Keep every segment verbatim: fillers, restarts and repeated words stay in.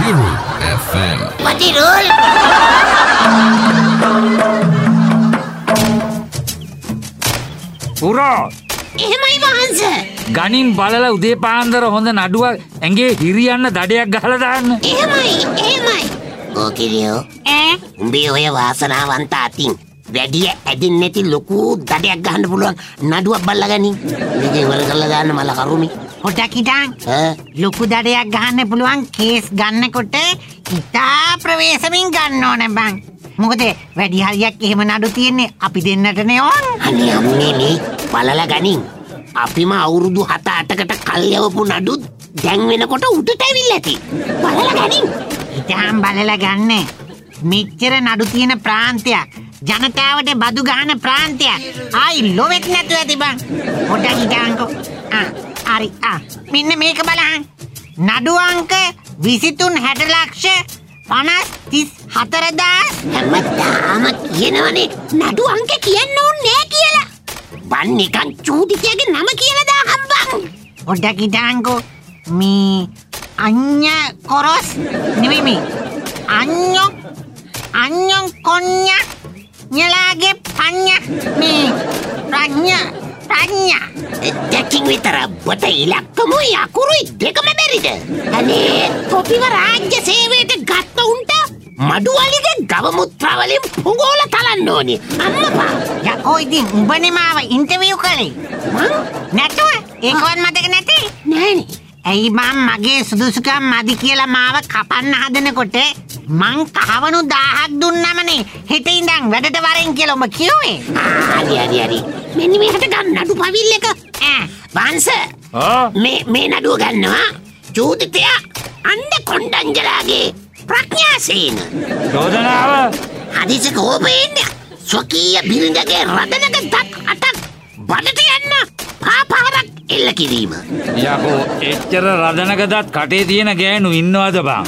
Matiru F M. Matirul. පුරා එහෙමයි වහන්ස. ගණින් බලලා උදේ පාන්දර හොඳ නඩුවක් ඇඟේ හිරියන්න දඩයක් ගහලා දාන්න. එහෙමයි එහෙමයි. ඕකිරියෝ ඈ උඹේ ඔය වාසනාවන්ත අතින් වැඩි ඇදින් නැති ලොකු දඩයක් ගහන්න පුළුවන් නඩුවක් බල්ලා ගනින්. මේක ඉවර කරලා දාන්න මල කරුමි. පොඩක් හිටන්. ඈ ලොකු දඩයක් ගහන්න පුළුවන් කේස් ගන්නකොට ඉතා ප්‍රවේශමින් ගන්න ඕනේ බං. මොකද වැඩි හරියක් එහෙම නඩු තියෙන්නේ අපි දෙන්නට නේ ඕන්. අනේ අම්මේ මේ බලලා ගනින්. අපිම අවුරුදු හත අටකට කල් යවපු නඩු දැන් වෙනකොට උඩට ඇවිල්ලා ඇති. බලලා ගනින්. ඉතින් බලලා ගන්න. මෙච්චර නඩු තියෙන ප්‍රාන්තයක් ජනතාවට බදු ගහන ප්‍රාන්තයක් ආයි ලොවෙත් නැතුව ඇති බං. පොඩක් හිටන්කෝ. ආ හරි ආ මෙන්න මේක බලන්න. නඩු අංක විසිතුන් හැට ලක්ෂ පනස් තිස් හතර දාස්. හැමදාම කියනවනේ නඩු අංක කියන්න ඕනේ නෑ කියලා. බන් නිකන් චූටිකගේ නම කියලා දාහම් බං. පොඩක් හිටන්කෝ. මේ අඤ්ඤ කොරස් නෙමෙයි මේ අඤ්ඤෝ අඤ්ඤෝ කොඤ්ඤා ඤලාගේ පඤ්ඤා මේ ප්‍රඥා ප්‍රඥා දෙකින් විතර බත ඉලක්කමුයි අකුරුයි දෙකම බැරිද? අනේ කොපිව රාජ්‍ය සේවයට ගත්ත උන්ට මඩුවලිගේ ගව මුත්‍රා වලින් පුගෝල තලන්න ඕනේ. අම්මපා යකෝ ඉතින් උඹනේ මාව ඉන්ටර්විව් කළේ මං නැතුව ඒකවත් මතක නැති නෑනේ. ඇයි මං මගේ සුදුසුකම් මදි කියලා මාව කපන්න හදනකොට මං කහවණු දහයක් දුන්නමනේ හෙට ඉඳන් වැඩට වරෙන් කියලා ඔබ කිව්වේ. හරි හරි හරි. මෙන්න මෙහෙට ගන්න නඩු පවිල් එක. ඈ වංශ මේ මේ නඩුව ගන්නවා චූදිතයා අණ්ඩ කොණ්ඩංජලාගේ ප්‍රඥාසීන. චෝදනාව හදිසි කෝපෙන්න ස්වකීය බිරිඳගේ රදනක දත් අටක් බඩට යන්න පාපාරක් එල්ල කිරීම. යකෝ එච්චර රදනක දත් කටේ තියෙන ගෑනු ඉන්නවද බං?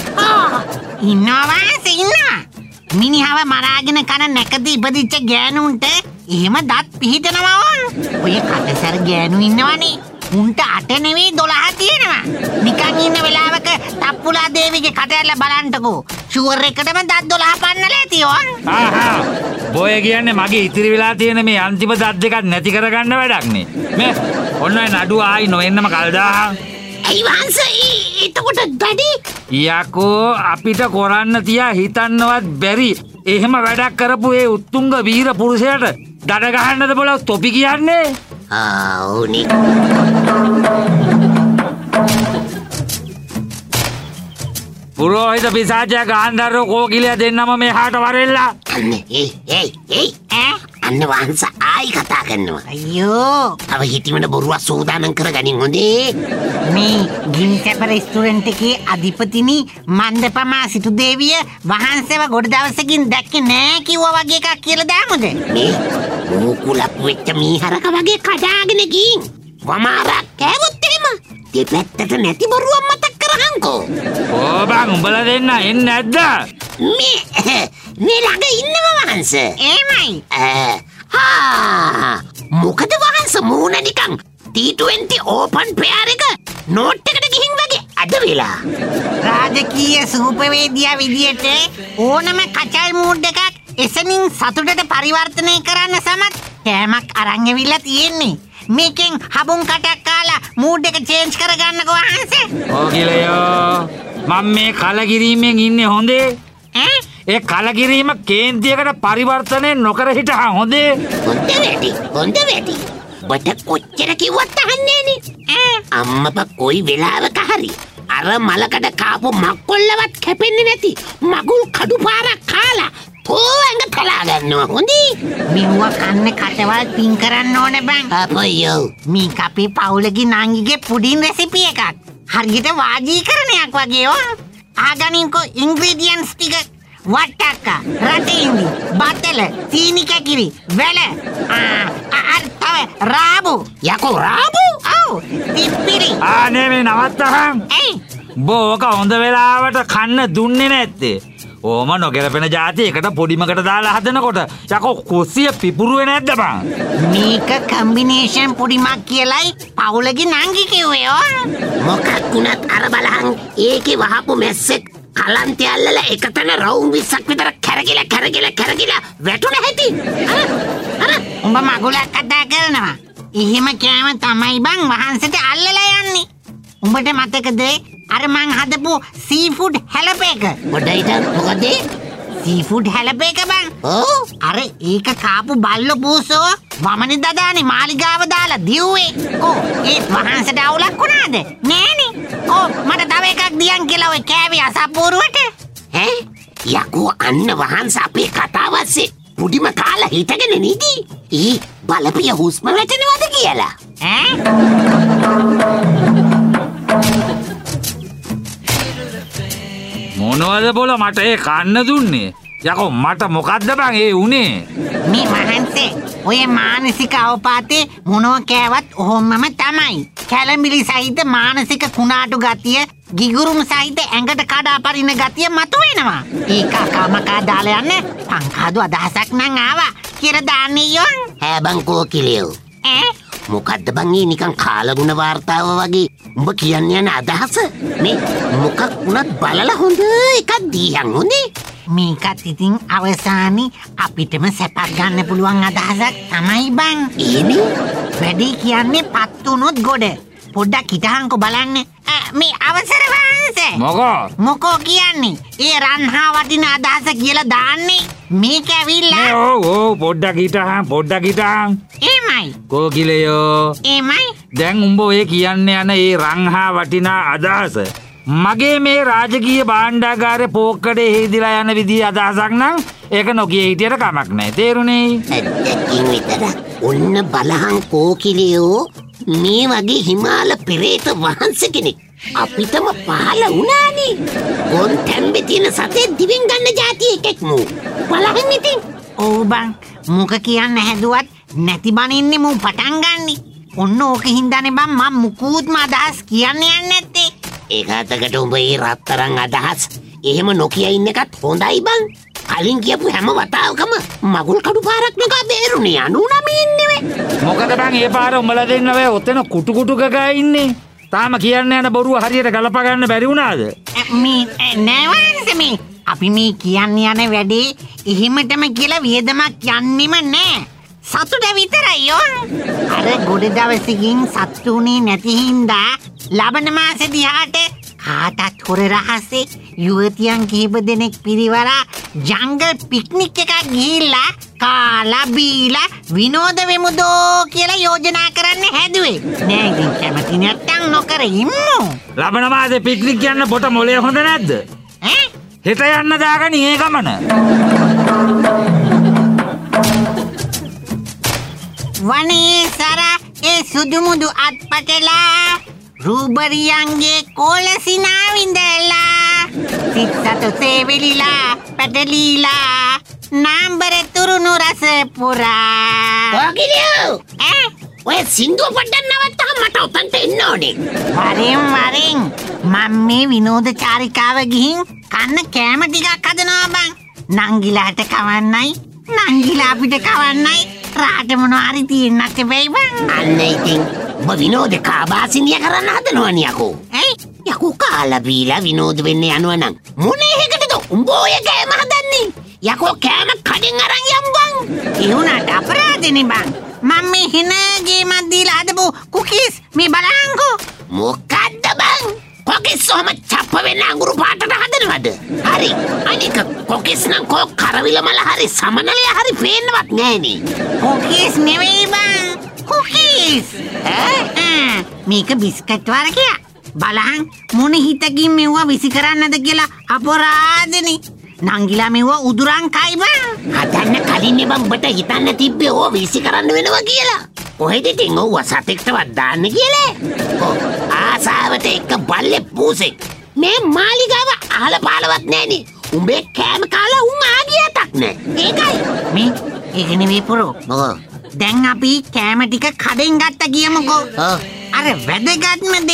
ඉන්නවා ඉන්නවා. මිනිහව මරාගෙන කන නැකදී ඉපදිච්ච ගෑනුන්ට එහෙම දත් පිහිටනවා ඕන. ඔය කටසර ගෑනු ඉන්නවනේ. උන්ට අට නෙවෙයි දොළහ තියෙනවා. නිකන් ඉන්න වෙලාවක තප්පුලා දේවිගේ කට ඇරලා බලන්නකෝ. ෂුවර් එකටම දත් දොළහ පන්නලා ඇති ඕන. ආහා බොය කියන්නේ මගේ ඉතිරි වෙලා තියෙන මේ අන්තිම දත් දෙකක් නැති කරගන්න වැඩක් නේ. මේ ඔන්න නඩුව ආයි නොවෙන්නම කල් දාහන්. ඇයි වංශ එතකොට දඩි යකෝ අපිට කරන්න තියා හිතන්නවත් බැරි එහෙම වැඩක් කරපු ඒ උත්තුංග වීර පුරුෂයාට දඩ ගහන්නද බල තොපි කියන්නේ? ආ ඕනි. පුරෝහිත පිසාචයා ගාන්ධාරෝ කෝකිලිය දෙන්නම මෙහාට වරෙල්ලා. අන්න ඒ ඒ ඒ ඈ අන්න වංශ ආයි කතා කරනවා. අයියෝ තව හිටිමන බොරුවක් සූදානම් කරගනින් හොඳේ. මේ ගින්කැප රෙස්ටුරන්ට් එකේ අධිපතිනි මන්දපමා සිටු දේවිය වහන්සේව ගොඩ දවසකින් දැක්කේ නෑ කිව්වා වගේ එකක් කියලා දාමුද? මේ මුකුලක් වෙච්ච මීහරක වගේ කඩාගෙන ගින් වමාරක් කෑවොත් එහෙම දෙපැත්තට නැති බොරුවක් මතක් කරහන්කෝ. ඕ බං උඹලා දෙන්න එන්නේ නැද්ද? මේ මේ ළඟ ඉන්නව වහන්ස. එහෙමයි. ආ මොකද වහන්ස මූණ නිකන් ටී ට්වෙන්ටි ඕපන් පෙයාර් එක නෝට් එකට ගිහින් වගේ අද වෙලා. රාජකීය සූපවේදියා විදියට ඕනම කචල් මූඩ් එකක් එසනින් සතුටට පරිවර්තනය කරන්න සමත් කෑමක් අරන් ඇවිල්ලා තියෙන්නේ. මේකෙන් හබුන් කටක් කාලා මූඩ් එක චේන්ජ් කරගන්නකෝ වහන්සේ. ඕකිලියෝ මම මේ කලකිරීමෙන් ඉන්නේ හොඳේ. ඈ ඒ කලකිරීම කේන්තියකට පරිවර්තනය නොකර හිටහන් හොඳේ. හොඳ වැඩි හොඳ වැඩි. බට කොච්චර කිව්වත් අහන්නේ නේ. අම්මපා කොයි වෙලාවක හරි අර මලකඩ කාපු මක්කොල්ලවත් කැපෙන්නේ නැති මගුල් කඩු පාරක් කාලා පොවංග තලා ගන්නවා හොඳේ. මෙව්ව කන්න කටවල් පින් කරන්න ඕනේ බං. අපයෝ මේක අපේ පවුලගේ නංගිගේ පුඩින් රෙසිපි එකක්. හරියට වාජීකරණයක් වගේ ඕ. ආගනින්කෝ ඉන්ග්‍රීඩියන්ට්ස් ටික වට්ටක්ක රටින්දි බතල සීනි කැකිරි වැල අර තව රාබු. යකෝ රාබු? ඔව් තිප්පිරි. ආනේ මේ නවත්තහන්. ඇයි? බෝක හොඳ වෙලාවට කන්න දුන්නේ නැත්තේ. ඕම නොගැලපෙන જાති එකට පොඩිමකට දාලා හදනකොට යකෝ කුස්සිය පිපුරුවේ නැද්ද බං? මේක කම්බිනේෂන් පොඩිමක් කියලයි පවුලගේ නංගි කිව්වේ ඕ. මොකක් වුණත් අර බලහන් ඒකේ වහපු මැස්සෙක් කලන්තය අල්ලලා එකතන රවුම් විස්සක් විතර කැරකිලා කැරකිලා කැරකිලා වැටුණ හැටි. අර අර උඹ මගුලක් කතා කරනවා. එහෙම කෑම තමයි බං වහන්සේට අල්ලලා යන්නේ. උඹට මතකද අර මං හදපු සීෆුඩ් හැලපේක? පොඩ්ඩයිට මොකද? සීෆුඩ් හැලපේක බං. ඔව්. අර ඒක කාපු බල්ලෝ පූසෝ වමනි දදානේ මාලිගාව දාලා දිව්වේ. කො ඒ වහන්සේට අවුලක් වුණාද? නෑනේ. ඔව් මට තව එකක් දියන් කියලා ඔය කෑවේ අසපුරුවට. ඈ යකෝ අන්න වහන්සේ අපේ කතාවස්සේ පුඩිම කාලා හිටගෙන නිදි. ඊ බලපිය හුස්ම වැටෙනවද කියලා. ඈ මොනවද බොල මට ඒ කන්න දුන්නේ? යකෝ මට මොකද්ද බං ඒ උනේ? මේ වහන්සේ ඔය මානසික අවපාතේ මොනව කෑවත් ඔහොමම තමයි. කැළඹිලි සහිත මානසික කුණාටු ගතිය, ගිගුරුම් සහිත ඇඟට කඩා පරින ගතිය මතුවෙනවා. ඒක කමකා දාලා යන්න පංකාදු අදහසක් නම් ආවා කියලා දාන්නේ යෝන්. ඈ බං කෝකිලියෝ. ඈ මොකද්ද බං මේ නිකන් කාලගුණ වාර්තාව වගේ උඹ කියන්නේ යන අදහස? මේ මොකක් වුණත් බලලා හොඳ එකක් දීහන් හොඳේ. මේකත් ඉතින් අවසානයේ අපිටම සැපක් ගන්න පුළුවන් අදහසක් තමයි බං. ඒනේ වැඩි කියන්නේ පත් වුණොත් ගොඩ. පොඩ්ඩක් හිටහන්කො බලන්න. මේ අවසර වහන්සේ. මොකෝ? මොකෝ කියන්නේ? ඒ රන්හා වටින අදහස කියලා දාන්නේ. මේක ඇවිල්ලා. මේ ඔව් ඔව් පොඩ්ඩක් හිටහන් පොඩ්ඩක් හිටහන්. එමයි. කෝකිලයෝ. එමයි. දැන් උඹ ඔය කියන්න යන ඒ රංහා වටිනා අදහස මගේ මේ රාජකීය භාණ්ඩාගාරේ පෝක්කඩේ හේදිලා යන විදිහේ අදහසක් නම් ඒක නොකිය හිටියට කමක් නැහැ. තේරුණේ? ඇත්තකින් විතර ඔන්න බලහන් කෝකිලියෝ මේ වගේ හිමාල පෙරේත වහන්සේ කෙනෙක් අපිටම පහළ වුණානේ. ගොන් තැම්බේ තියෙන සතේ දිවෙන් ගන්න જાතිය එකෙක් මූ. බලහන් ඉතින්. ඔව් බං. මුක කියන්න හැදුවත් නැති බනින්නේ මූ පටන් ගන්නෙ. ඔන්න ඕක හින්දානේ බං මම මුකුත්ම අදහස් කියන්න යන්නේ නැත්තේ. ඒකටකට උඹ ඒ රත්තරන් අදහස් එහෙම නොකිය ඉන්න එකත් හොඳයි බං. කලින් කියපු හැම වතාවකම මගුල් කඩු පාරක් නගා බේරුනේ අනූනමේ ඉන්නේ. මොකද බං ඒ පාර උඹලා දෙන්න ඔය ඔතන කුටු කුටු ගගා ඉන්නේ. තාම කියන්න යන බොරුව හරියට ගලප ගන්න බැරි වුණාද? මේ නෑ මේ අපි මේ කියන්න යන වැඩේ එහෙමටම කියලා වියදමක් යන්නෙම නෑ. සතුට විතරයි යෝන්. අර ගොඩ දවසකින් සතුටුනේ නැති හින්දා ලබන මාසෙ දිහාට කාටත් හොර රහසේ යුවතියන් කිහිප දෙනෙක් පිරිවරා ජංගල් පික්නික් එකක් ගිහිල්ලා කාලා බීලා විනෝද වෙමුදෝ කියලා යෝජනා කරන්න හැදුවේ. නෑ ඉතින් කැමති නැත්තම් නොකර ඉම්මු. ලබන මාසේ පික්නික් යන්න පොට මොලේ හොඳ නැද්ද? ඈ හෙට යන්න දාගනි ඒ ගමන. වනේ සර ඒ සුදුමුදු අත්පටලා රූබරියන්ගේ කෝලසිනා විඳලා සිත්සතු සේවිලිලා පැටලීලා නාම්බර තුරුණු රස පුරා. කෝකිලියෝ ඈ ඔය සින්දුව පොඩ්ඩක් නවත්තහම මට උතන්ට එන්න ඕනේ. වරෙන් වරෙන් මම මේ විනෝද චාරිකාව ගිහින් කන්න කෑම ටිකක් හදනවා බං. නංගිලාට කවන්නයි නංගිලා අපිට කවන්නයි රාට මොනවා හරි තියෙන්නත් වෙයි බං. අන්න ඉතින් ඔබ විනෝද කාබාසිනිය කරන්න හදනවනේ යකෝ. ඇයි යකෝ කාලා බීලා විනෝද වෙන්න යනවා නම් මොනේ එකටද උඹ ඔය කෑම හදන්නේ? යකෝ කෑම කඩෙන් අරන් යම් බං. ඒ උනාට අපරාධනේ බං. මම මේ හිනගේ මන්දිලා හදපු කුකීස් මේ බලහන්කෝ. මොකද්ද බං? කොකිස් ඔහම චප්ප වෙන්න අඟුරු පාටට හදනවද? හරි. අනික කොකිස් නම් කෝ කරවිල මල හරි සමනලය හරි පේන්නවත් නෑනේ. කුකීස් නෙවෙයි බං. කුකීස්. ඈ මේක බිස්කට් වර්ගයක්. බලහන් මොන හිතකින් මෙවුවා විසි කරන්නද කියලා අපරාධනේ. නංගිලා මෙවුවා උදුරන් කයි බං. හදන්න කලින් නේ බං ඔබට හිතන්න තිබ්බේ ඕව විසි කරන්න වෙනවා කියලා. කොහෙද ඉතින් ඔව්ව සතෙක්ටවත් දාන්න කියලා? ඔව් ආසාවට එක්ක බල්ලේ පූසෙක්. මේ මාලිගාව අහල පාලවත් නෑනේ. උඹේ කෑම කාලා උන් ආගියටක් නෑ. ඒකයි. මේ ඒක නෙවෙයි පුරෝ. මොකෝ? දැන් අපි කෑම ටික කඩෙන් ගත්ත කියමුකෝ. ඔව්. අර වැදගත්ම දේ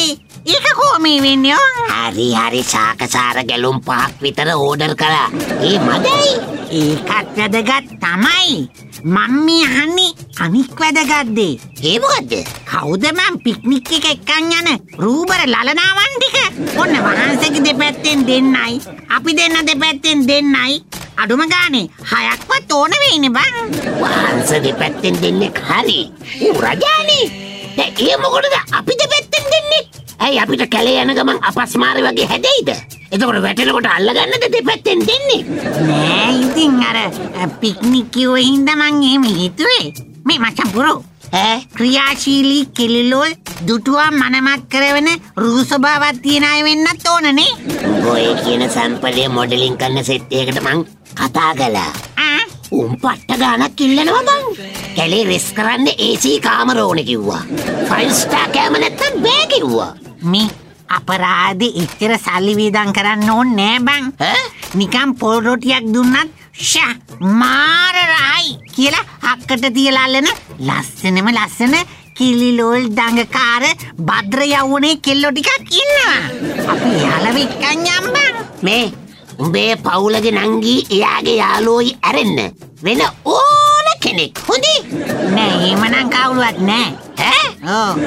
ඒක කොහොමද වෙන්නේ? හරි හරි සාකසාර ගැලුම් පහක් විතර ඕඩර් කළා. ඒ මදයි. ඒකත් වැදගත් තමයි. මම මේ අහන්නේ අනික් වැදගත් දේ. ඒ මොකද්ද? කවුද මං පික්නික් එක එක්කන් යන රූබර ලලනාවන් ටික? ඔන්න වහන්සේගේ දෙපැත්තෙන් දෙන්නයි, අපි දෙන්න දෙපැත්තෙන් දෙන්නයි. අඩුම ගානේ හයක්වත් ඕන වෙයිනේ බං. වහන්සේ දෙපැත්තෙන් දෙන්නේ හරි. ඌ රජානේ. දැන් ඒ මොකටද අපි දෙපැත්තෙන් දෙන්නේ? ඇයි අපිට කැලේ යන ගමන් අපස්මාරේ වගේ හැදෙයිද? එතකොට වැටෙනකොට අල්ලගන්නද දෙපැත්තෙන් දෙන්නේ? නෑ ඉතින් අර පික්නික් කිව්ව හින්දා මං එහෙම හිතුවේ. මේ මචං පුරෝ ඈ ක්‍රියාශීලී කෙලිලෝල් දුටුවා මනමක් කරවන රූ ස්වභාවයක් තියන අය වෙන්නත් ඕනනේ. ඔය කියන සම්පලයේ මොඩලින් කරන සෙට් එකකට මං කතා කළා. ආ උන් පට්ට ගානක් ඉල්ලනවා බං. කැලේ රෙස් කරන්න ඒ සී කාමර ඕනේ කිව්වා. ෆයිව් ස්ටාර් කෑම නැත්තම් බෑ කිව්වා. මේ අපරාධෙ එච්චර සල්ලි වේදම් කරන්න ඕනේ නෑ බං. ඈ නිකම් පොල් රොටියක් දුන්නත් ෂා මාර රහයි කියලා අක්කට තියලා අල්ලන ලස්සනම ලස්සන කිලිලෝල් දඟකාර භද්‍ර යවුනේ කෙල්ලෝ ටිකක් ඉන්නවා. අපි යාළුවෙක් එක්කන් යම් බං. මේ උඹේ පවුලගේ නංගි එයාගේ යාළුවෝයි ඇරෙන්න වෙන ඕන කෙනෙක් හොඳයි. නෑ එහෙමනම් කවුරුවත් නෑ. ඈ ඔව්.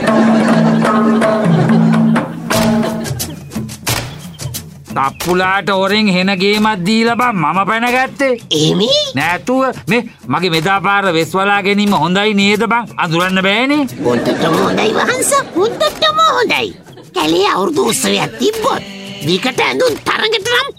තප්පුලාට ඔරෙන් හෙන ගේමක් දීලා බං මම පැනගත්තේ. එමි නෑතුව මේ මගේ මෙදා පාර වෙස්වලා ගැනීම හොඳයි නේද බං? අඳුරන්න බෑනේ. හොඳටම හොඳයි වහන්ස හොඳටම හොඳයි. කැලේ අවුරුදු උත්සවයක් තිබ්බොත් විකට ඇඳුම් තරඟට නම්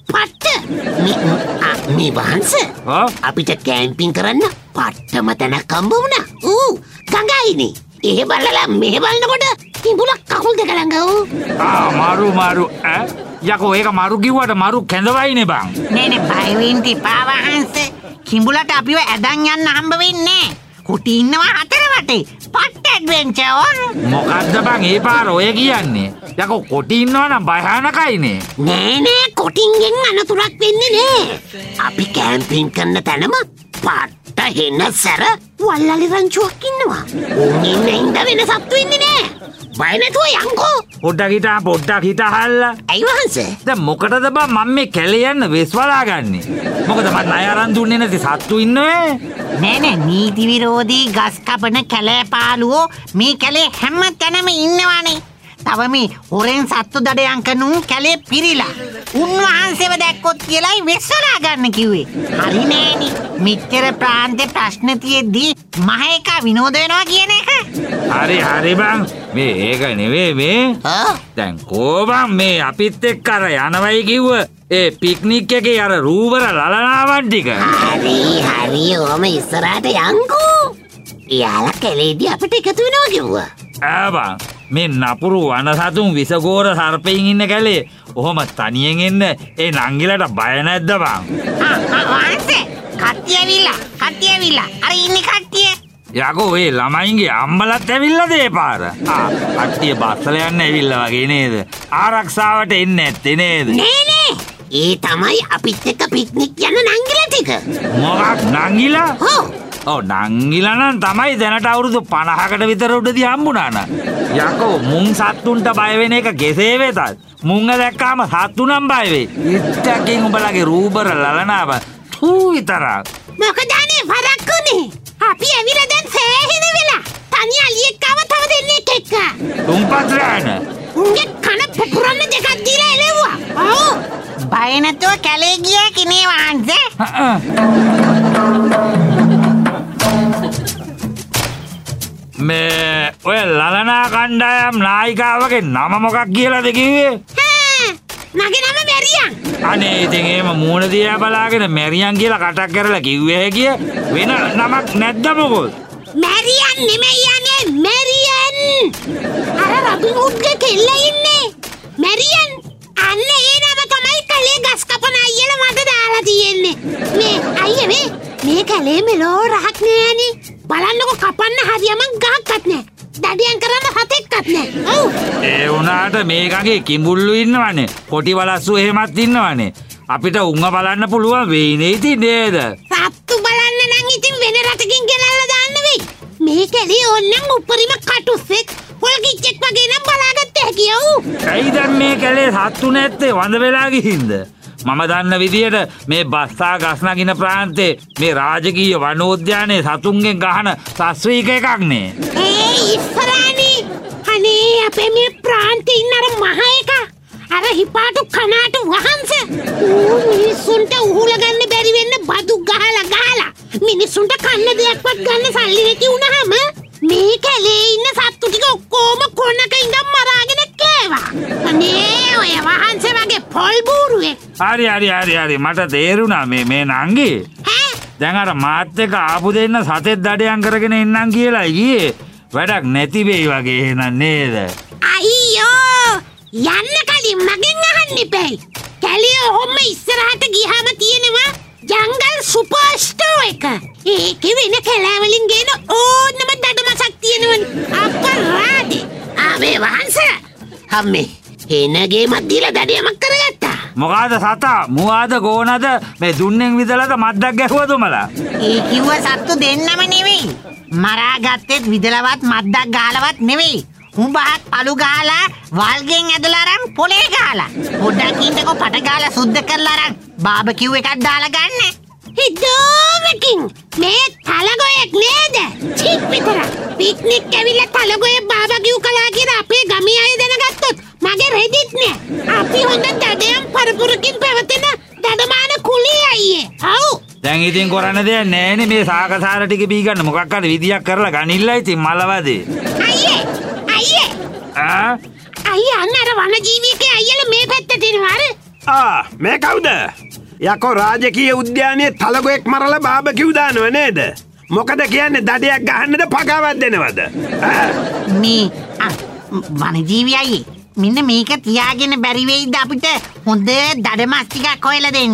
පට්ට. මේ වහන්ස ඔව්. අපිට කැම්පින් කරන්න පට්ටම තැනක් හම්බ වුණා. ඌ ගඟයිනේ. එහෙ බලලා මෙහෙ බලනකොට කිඹුලක් කකුල් දෙක ළඟ ඌ. ආ මාරු මාරු ඈ යකෝ ඒක මරු කිව්වට මරු කැඳවයිනේ බං. නේ නේ බය වෙන්න එපා වහන්සේ. කිඹුලට අපිව ඇදන් යන්න හම්බ වෙන්නේ නෑ. කුටි ඉන්නවා හතර වටේ. පට්ට ඇඩ්වෙන්චර් ඕන්. මොකද්ද බං ඒ පාර ඔය කියන්නේ? යකෝ කොටි ඉන්නවනම් භයානකයිනේ. නෑ නෑ කොටින්ගෙන් අනතුරක් වෙන්නේ නෑ. අපි කැම්පින් කරන තැනම පට්ට හෙන සැර වල්ලලි රංචුවක් ඉන්නවා. උන් ඉන්න හින්දා වෙන සත්තු ඉන්නේ නෑ. බය නැතුව යන්කෝ. පොඩ්ඩක් හිටා පොඩ්ඩක් හිටහල්ලා. ඇයි වහන්සේ? දැන් මොකටද බං මම මේ කැලේ යන්න වෙස්වලා ගන්නේ? මොකද මම ණය අරන් දුන්නේ නැති සත්තු ඉන්නවේ. නෑ නෑ නීති විරෝධී ගස් කපන කැලෑ පාලුවෝ මේ කැලේ හැම තැනම ඉන්නවනේ. තව මේ හොරෙන් සත්තු දඩයන් කරනුන් කැලේ පිරිලා. උන්වහන්සේව දැක්කොත් කියලායි වෙස්වලා ගන්න කිව්වේ. හරි නෑනේ. මෙච්චර ප්‍රාන්තේ ප්‍රශ්න තියෙද්දි මහ එක විනෝද වෙනවා කියන එක. හරි හරි බං මේ ඒක නෙවෙයි මේ. ආ දැන් කොබන් මේ අපිත් එක්ක අර යනවයි කිව්ව ඒ පික්නික් එකේ අර රූබර ලලනාවන් ටික. හරි හරි ඕම ඉස්සරහට යන්කෝ. එයාලා කැලේදී අපිට එකතු වෙනවා කිව්වා. ඈ බං මේ නපුරු වනසතුන් විසගෝර සර්පයින් ඉන්න කැලේ ඔහොම තනියෙන් එන්න ඒ නංගිලට බය නැද්ද බං? ආ ආ වහන්සේ කට්ටිය ඇවිල්ලා කට්ටිය ඇවිල්ලා අර ඉන්නේ කට්ටිය. යකෝ ඒ ළමයින්ගේ අම්මලත් ඇවිල්ලාද ඒ පාර? ආ කට්ටිය බස්සල යන්න ඇවිල්ලා වගේ නේද? ආරක්ෂාවට එන්නේ නැත්තේ නේද? නෑ නෑ. ඒ තමයි අපිත් එක්ක පික්නික් යන නංගිලා ටික. මොකක් නංගිලා? ඔව්. ඔව් නංගිලා නම් තමයි දැනට අවුරුදු පනහකට විතර උඩදී හම්බුණා න ะ. යකෝ මුන් සත්තුන්ට බය වෙන එක කෙසේ වෙතත් මුංග දැක්කාම සත්තු නම් බය වෙයි. ඉත්තකින් උඹලගේ රූබර ලලනාව තු විතරක්. මොකද අනේ වරක්කුනේ. අපි ඇවිල්ලා දැන් සෑහෙන වෙලා. තනි අලියෙක් ආව තව දෙන්නෙක් එක්ක. තුන්පත් රෑන. උන්ගේ කන පුපුරන්න දෙකක් දීලා එලෙව්වා. ඔව්. බය නැතුව කැලේ ගියා කිනේ වහන්සේ. මේ ඔය ලලනා කණ්ඩායම් නායිකාවගේ නම මොකක් කියලාද කිව්වේ? හා මගේ නම මැරියන්. අනේ ඉතින් එහෙම මූණ දිහා බලාගෙන මැරියන් කියලා කටක් කරලා කිව්වේ කිය වෙන නමක් නැද්ද මොකොත්? මැරියන් නෙමෙයි යන්නේ මැරියන්. අර රබින් හුඩ්ගේ කෙල්ල ඉන්නේ. මැරියන් අන්න ඒ නම තමයි කලේ ගස් කපන අයියලා මට දාලා තියෙන්නේ. මේ අයියේ මේ මේ කලේ මෙලෝ රහක් නෑනේ. බලන්නකො කපන්න හරියම ගහක්වත් නෑ. දඩියන් කරන්න හතෙක්වත් නෑ. ඔව්. ඒ වුණාට මේකගේ කිඹුල්ලු ඉන්නවනේ. කොටි වලස්සු එහෙමත් ඉන්නවනේ. අපිට උංග බලන්න පුළුවන් වෙයිනේ ඉතින් නේද? සත්තු බලන්න නම් ඉතින් වෙන රටකින් ගෙනල්ලා දාන්න වෙයි. මේ කැලේ ඕන්නම් උපරිම කටුස්සෙක් පොල් කිච්චෙක් වගේ නම් බලාගත්ත හැකියව්. ඇයි දැන් මේ කැලේ සත්තු නැත්තේ වඳ වෙලා ගිහින්ද? මම දන්න විදියට මේ බස්සා ගස් නගින ප්‍රාන්තේ මේ රාජකීය වනෝද්‍යානයේ සතුන්ගෙන් ගහන සස්ත්‍රීක එකක් නේ. ඒ ඉස්සරහනේ. අනේ අපේ මේ ප්‍රාන්තේ ඉන්න අර මහ එක. අර හිපාටු කනාටු වහන්ස. ඌ මිනිස්සුන්ට උහුල ගන්න බැරි වෙන්න බදු ගහලා ගහලා. මිනිස්සුන්ට කන්න දෙයක්වත් ගන්න සල්ලි නැති වුණාම මේ කැලේ ඉන්න සත්තු ටික ඔක්කොම කොනක ඉඳන් මරාගෙන කෑවා. අනේ ඔය වහන්ස වගේ පොල් බූරුවෙක්. හරි හරි හරි හරි මට තේරුණා මේ මේ නංගි. ඈ දැන් අර මාත් එක්ක ආපු දෙන්න සතෙක් දඩයන් කරගෙන එන්නම් කියලා ගියේ. වැඩක් නැති වෙයි වගේ එහෙනම් නේද? අයියෝ යන්න කලින් මගෙන් අහන්න ඉපැයි. කැලිය ඔහොම ඉස්සරහට ගියාම තියෙනවා ජංගල් සුපර් ස්ටෝර් එක. ඒකේ වෙන කැලෑවලින් ගේන ඕනම දඩමසක් තියෙනවනේ. අපරාදේ. ආවේ වහන්ස. අම්මේ එනගේ මැදිලා දඩයමක් කරගත්තා. මොකද සතා මුවාද ගෝනද මේ දුන්නෙන් විදලාද මද්දක් ගැහුවද උමලා? ඒ කිව්ව සත්තු දෙන්නම නෙවෙයි. මරා ගත්තෙත් විදලවත් මද්දක් ගහලවත් නෙවෙයි. උඹහත් පළු ගහලා වල්ගෙන් ඇදලා අරන් පොලේ ගහලා. පොඩ්ඩක් ඉන්නකෝ පට ගහලා සුද්ධ කරලා අරන් බාබකියු එකක් දාලා ගන්න. හිතෝමකින් මේ තලගොයෙක් නේද? චිප් විතර. පික්නික් ඇවිල්ලා තලගොයේ බාබකියු කළා කියලා අපේ ගමේ අය දැනගත්තොත් මගේ රෙදිත් නෑ. අපි හොඳ දඩයන් පරපුරකින් පැවතෙන දඩමාන කුලී අයියේ. හව්. දැන් ඉතින් කරන්න දෙයක් නෑනේ මේ සාකසාර ටික බී ගන්න මොකක් හරි විදියක් කරලා ගනින්නයි ඉතින් මලවදේ. අයියේ අයියේ ආ අයියා අන්න අර වනජීවිකේ අයියලා මේ පැත්තට එනවා අර. ආ මේ කවුද? යකෝ රාජකීය උද්‍යානයේ තලගොයෙක් මරලා බාබකියු දානව නේද? මොකද කියන්නේ දඩයක් ගහන්නද පකාවක් දෙනවද? මේ වනජීවි අයියේ මෙන්න මේක තියාගෙන බැරි වෙයිද අපිට හොඳ දඩමස් ටිකක් හොයලා දෙන්න.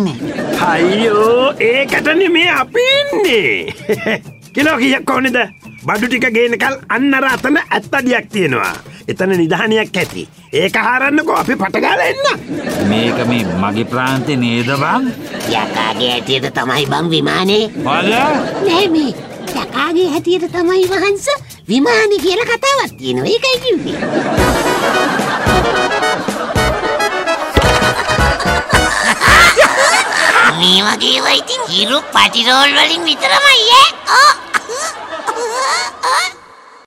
අයියෝ ඒකටනේ මේ අපි ඉන්නේ. කිලෝ කීයක් ඕනේද? බඩු ටික ගේනකල් අන්න අර අතන ඇත්තඩියක් තියෙනවා. එතන නිධානියක් ඇති. ඒක හරන්නකෝ අපි පටගාලා එන්න. මේක මේ මගේ ප්‍රාන්තේ නේද බං? යකාගේ හැටියට තමයි බං විමානේ. වල නෑ මේ යකාගේ හැටියට තමයි වහන්ස විමානේ කියලා කතාවක් තියෙනවා. ඒකයි කිව්වේ. මේ වගේ වයිතින් හිරු පටිරෝල් වලින් විතරමයි ඈ.